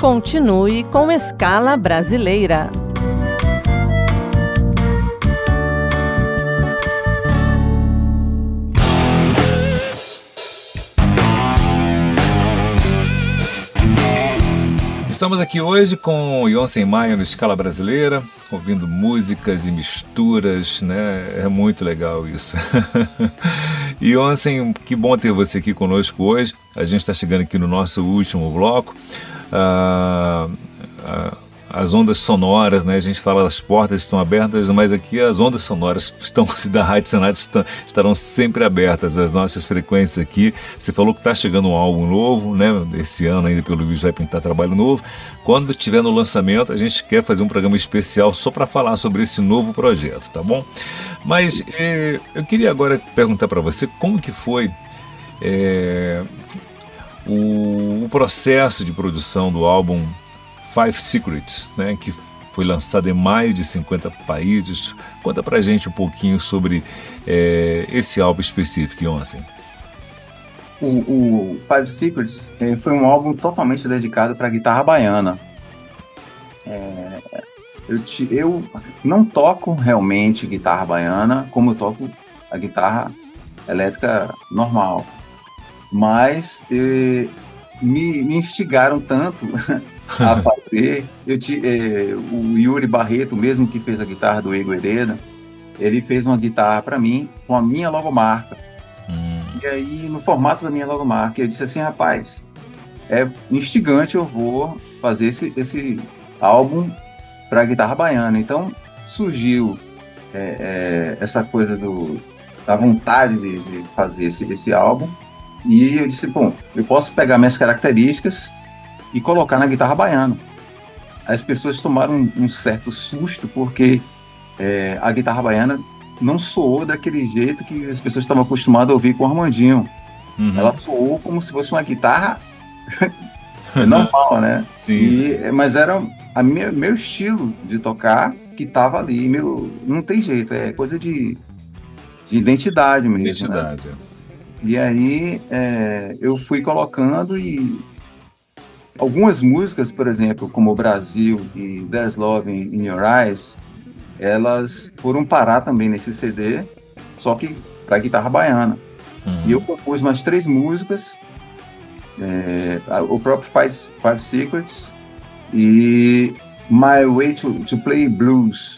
Continue com Escala Brasileira. Estamos aqui hoje com Ionsen Maia no Escala Brasileira, ouvindo músicas e misturas, né? É muito legal isso. Ionsen, que bom ter você aqui conosco hoje. A gente está chegando aqui no nosso último bloco. As ondas sonoras, né? A gente fala das portas estão abertas, mas aqui as ondas sonoras da Rádio Senado estarão sempre abertas, as nossas frequências aqui. Você falou que está chegando um álbum novo, né? Esse ano ainda pelo visto vai pintar trabalho novo. Quando estiver no lançamento, a gente quer fazer um programa especial só para falar sobre esse novo projeto, tá bom? Mas eu queria agora perguntar para você como que foi o processo de produção do álbum Five Secrets, né, que foi lançado em mais de 50 países. Conta pra gente um pouquinho sobre esse álbum específico, Ionsen. O Five Secrets foi um álbum totalmente dedicado para a guitarra baiana. Eu não toco realmente guitarra baiana como eu toco a guitarra elétrica normal, mas me instigaram tanto a fazer. O Yuri Barreto, mesmo que fez a guitarra do Igor Hereda, ele fez uma guitarra para mim com a minha logomarca. E aí, no formato da minha logomarca, eu disse assim: rapaz, é instigante, eu vou fazer esse álbum para guitarra baiana. Então surgiu essa coisa da vontade de fazer esse álbum, e eu disse: bom, eu posso pegar minhas características e colocar na guitarra baiana. As pessoas tomaram um certo susto, porque a guitarra baiana não soou daquele jeito que as pessoas estavam acostumadas a ouvir com o Armandinho. Ela soou como se fosse uma guitarra normal, né? Sim. Mas era meu estilo de tocar que estava ali. Não tem jeito, é coisa de identidade mesmo. Identidade. Né? E aí eu fui colocando, e algumas músicas, por exemplo, como Brasil e There's Love in Your Eyes, elas foram parar também nesse CD, só que para guitarra baiana. E eu compus mais 3 músicas, o próprio Five Secrets e My Way to Play Blues.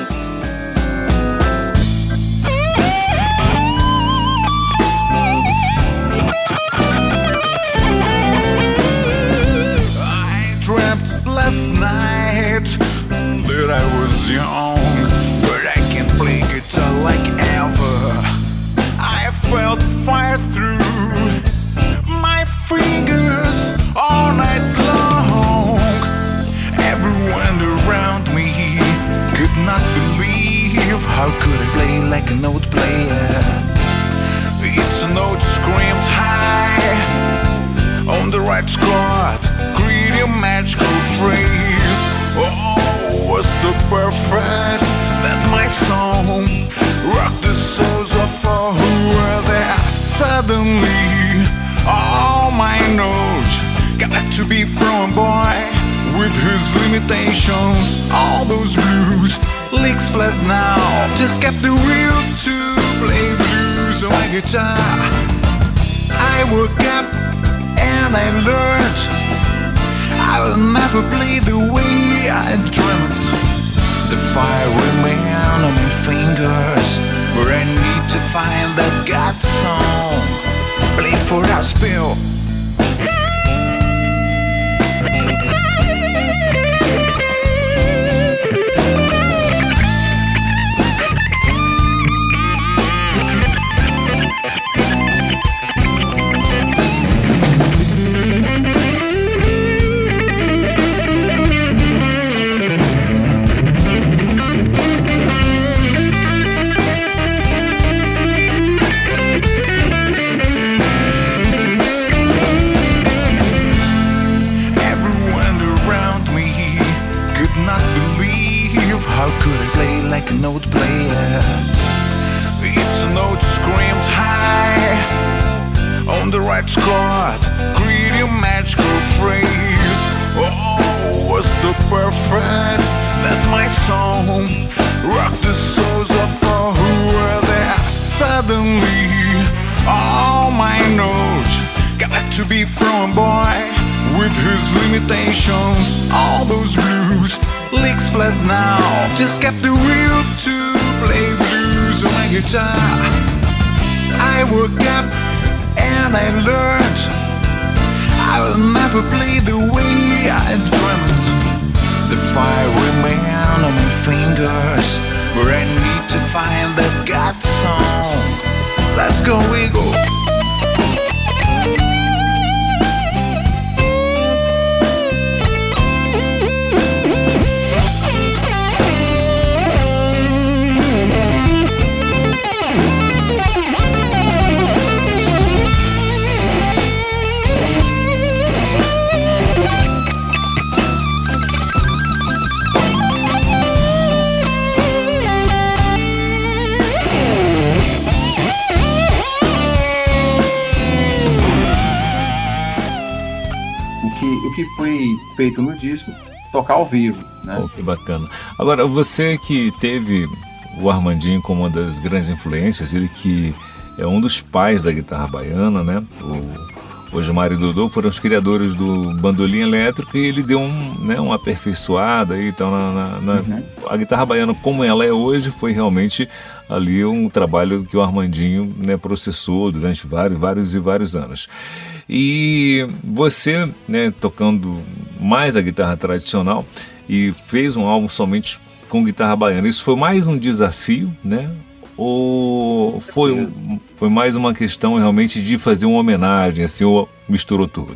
Last night that I was young, but I can play guitar like ever. I felt fire through my fingers all night long. Everyone around me could not believe how could I play like a note player. Each note screamed high on the right chord, a magical phrase. Oh, was so perfect that my song rocked the souls of all who were there. Suddenly, all my notes got to be from a boy with his limitations. All those blues licks flat now, just kept the will to play blues on my guitar. I woke up and I learned I will never play the way I dreamt. The fire remains on my fingers, but I need to find that God song. Play for our spill. free from a boy with his limitations. All those blues licks flat now. Just kept the will to play blues on my guitar. I woke up and I learned I will never play the way I dreamt. The fire remains on my fingers, but I need to find that God song. Let's go, wiggle. O que foi feito no disco, tocar ao vivo, né? Oh, que bacana. Agora, você que teve o Armandinho como uma das grandes influências, ele que é um dos pais da guitarra baiana, né? O Gilmar e o Dodô foram os criadores do bandolim elétrico e ele deu uma aperfeiçoada aí, então a guitarra baiana como ela é hoje foi realmente ali um trabalho que o Armandinho, né, processou durante vários anos. E você, né, tocando mais a guitarra tradicional e fez um álbum somente com guitarra baiana, isso foi mais um desafio, né? Ou foi mais uma questão realmente de fazer uma homenagem, assim, ou misturou tudo?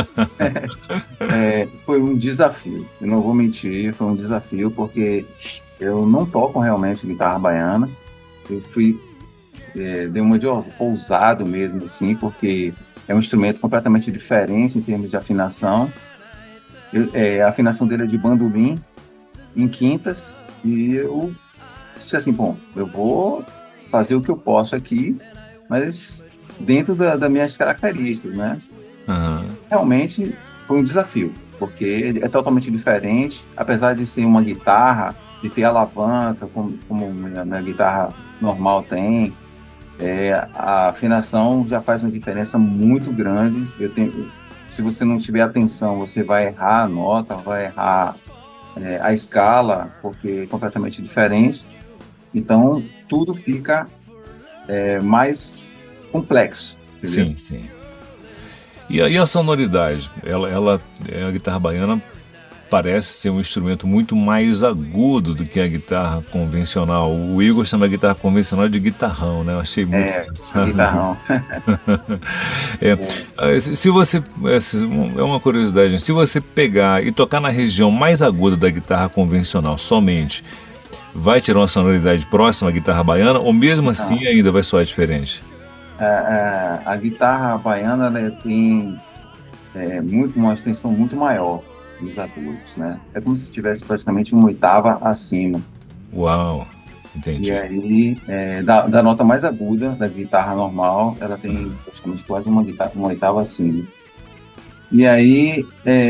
Foi um desafio, eu não vou mentir, foi um desafio porque eu não toco realmente guitarra baiana. Eu dei uma de ousado mesmo, assim, porque é um instrumento completamente diferente em termos de afinação. A afinação dele é de bandolim em quintas, e eu disse assim, bom, eu vou fazer o que eu posso aqui, mas dentro das minhas características, né? Uhum. Realmente foi um desafio, porque é totalmente diferente, apesar de ser uma guitarra, de ter alavanca, como minha guitarra normal tem, a afinação já faz uma diferença muito grande. Se você não tiver atenção, você vai errar a nota, vai errar a escala, porque é completamente diferente. Então, tudo fica mais complexo. Entendeu? Sim. E aí a sonoridade? A guitarra baiana parece ser um instrumento muito mais agudo do que a guitarra convencional. O Igor chama a guitarra convencional de guitarrão, né? Eu achei muito engraçado. Guitarrão. Se você, é uma curiosidade, se você pegar e tocar na região mais aguda da guitarra convencional somente, vai tirar uma sonoridade próxima à guitarra baiana, ou mesmo assim ainda vai soar diferente? A guitarra baiana, ela tem uma extensão muito maior nos agudos, né? É como se tivesse praticamente uma oitava acima. Uau, entendi. E aí, da nota mais aguda da guitarra normal, ela tem praticamente quase uma oitava acima. E aí,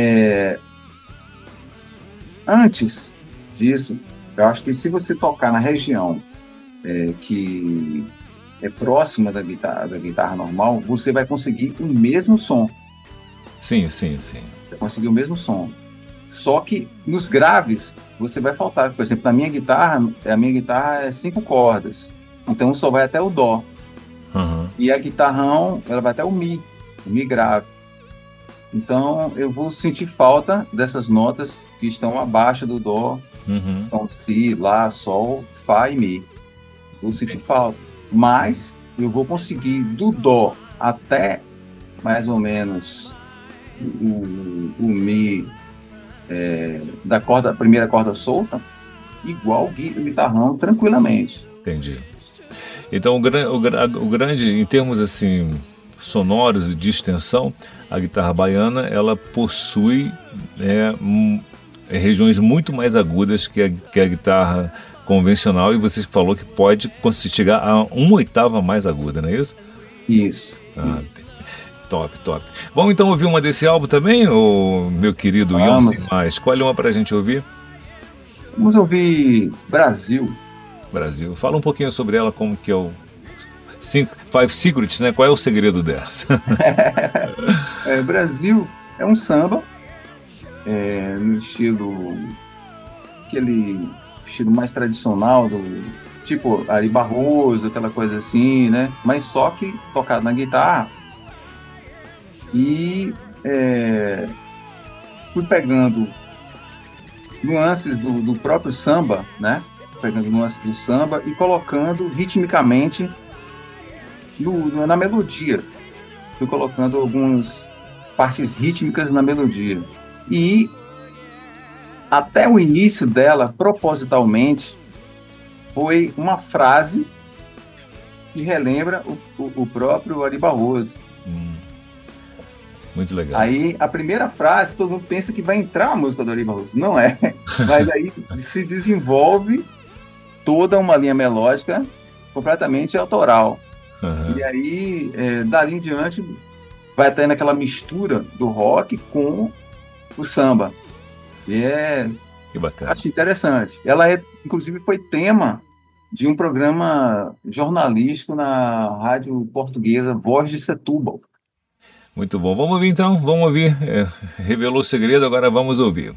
antes disso, eu acho que se você tocar na região que é próxima da guitarra normal, você vai conseguir o mesmo som. Sim. Vai conseguir o mesmo som. Só que nos graves, você vai faltar. Por exemplo, a minha guitarra é 5 cordas. Então só vai até o Dó. Uhum. E a guitarrão, ela vai até o Mi grave. Então eu vou sentir falta dessas notas que estão abaixo do Dó. Uhum. Então Si, Lá, Sol, Fá e Mi. Vou sentir falta. Mas eu vou conseguir do Dó até mais ou menos o Mi da primeira corda solta, igual o guitarrão, tranquilamente. Entendi. Então o grande, em termos assim sonoros e de extensão, a guitarra baiana ela possui regiões muito mais agudas que a guitarra convencional, e você falou que pode chegar a uma oitava mais aguda, não é isso? Isso. Top. Vamos então ouvir uma desse álbum também, meu querido Ion Sem Mais? Escolhe uma pra gente ouvir. Vamos ouvir Brasil. Fala um pouquinho sobre ela, como que é Five Secrets, né? Qual é o segredo dessa? Brasil é um samba, no aquele estilo mais tradicional, tipo Ari Barroso, aquela coisa assim, né? Mas só que tocado na guitarra. E fui pegando nuances do próprio samba, né? Pegando nuances do samba e colocando ritmicamente na melodia. Fui colocando algumas partes rítmicas na melodia. E até o início dela, propositalmente, foi uma frase que relembra o próprio Ari Barroso. Muito legal. Aí, a primeira frase, todo mundo pensa que vai entrar a música do Ari Barroso. Não é. Mas aí se desenvolve toda uma linha melódica completamente autoral. Uhum. E aí, dali em diante, vai tendo aquela mistura do rock com o samba. E que bacana. Acho interessante. Ela, inclusive, foi tema de um programa jornalístico na rádio portuguesa Voz de Setúbal. Muito bom. Vamos ouvir então, vamos ouvir. Revelou o segredo, agora vamos ouvir.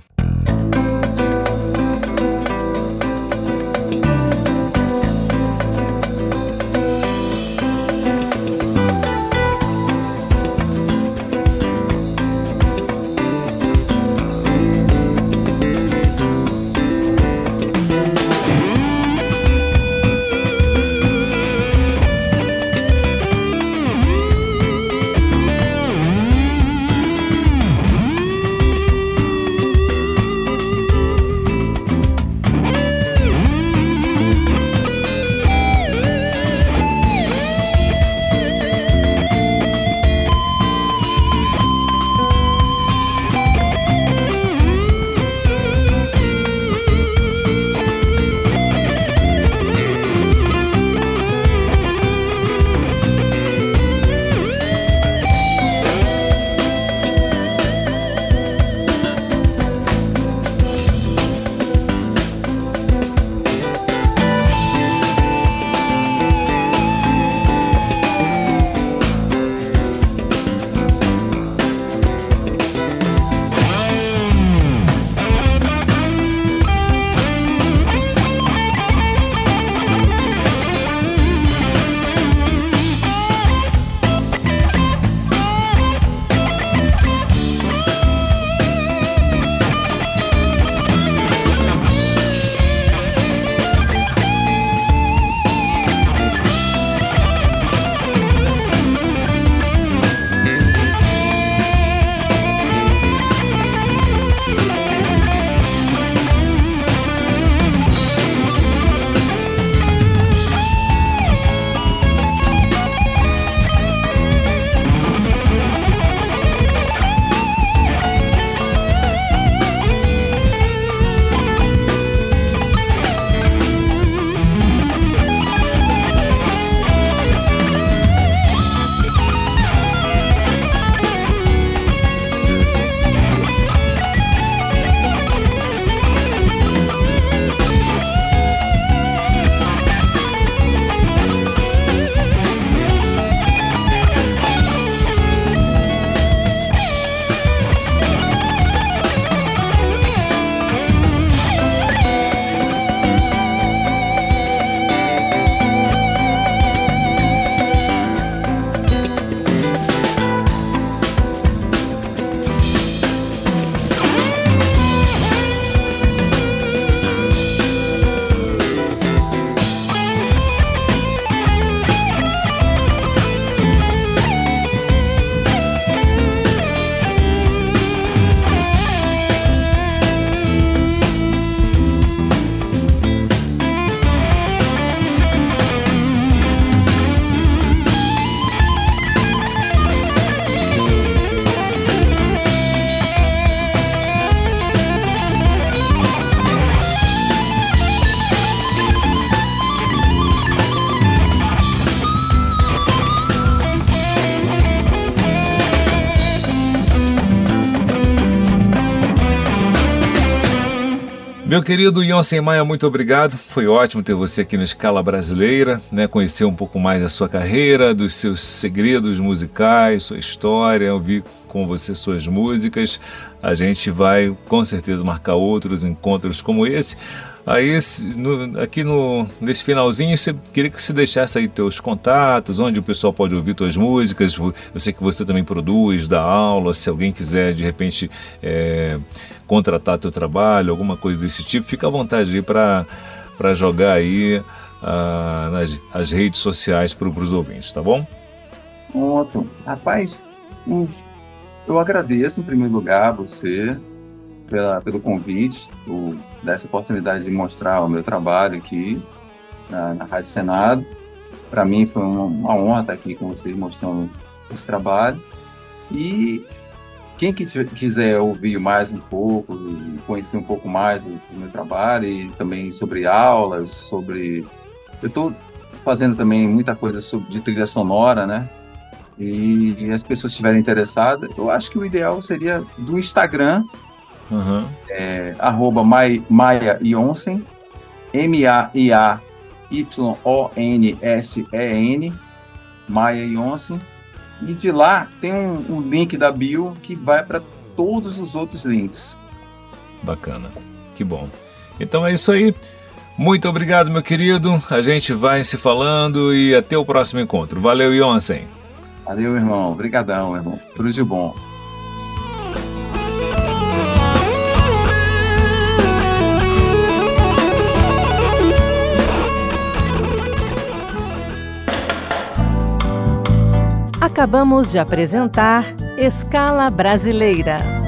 Meu querido Ionsen Maia, muito obrigado. Foi ótimo ter você aqui no Escala Brasileira, né? Conhecer um pouco mais da sua carreira, dos seus segredos musicais, sua história, ouvir com você suas músicas. A gente vai com certeza marcar outros encontros como esse. Aí, nesse finalzinho, queria que você deixasse aí teus contatos, onde o pessoal pode ouvir tuas músicas. Eu sei que você também produz, dá aula. Se alguém quiser, de repente, contratar teu trabalho, alguma coisa desse tipo, fica à vontade aí para jogar aí as redes sociais para os ouvintes, tá bom? Pronto. Rapaz, eu agradeço em primeiro lugar a você pelo convite, dessa oportunidade de mostrar o meu trabalho aqui na Rádio Senado. Para mim foi uma honra estar aqui com vocês mostrando esse trabalho. E quem quiser ouvir mais um pouco, conhecer um pouco mais do meu trabalho e também sobre aulas, eu estou fazendo também muita coisa de trilha sonora, né? E as pessoas estiverem interessadas, eu acho que o ideal seria do Instagram, @Maia Ionsen, MAIAYONSEN, Maia Ionsen, e de lá tem um link da bio que vai para todos os outros links. Bacana, que bom. Então é isso aí. Muito obrigado, meu querido. A gente vai se falando e até o próximo encontro. Valeu, Ionsen. Valeu, irmão. Obrigadão, irmão. Tudo de bom. Acabamos de apresentar Escala Brasileira.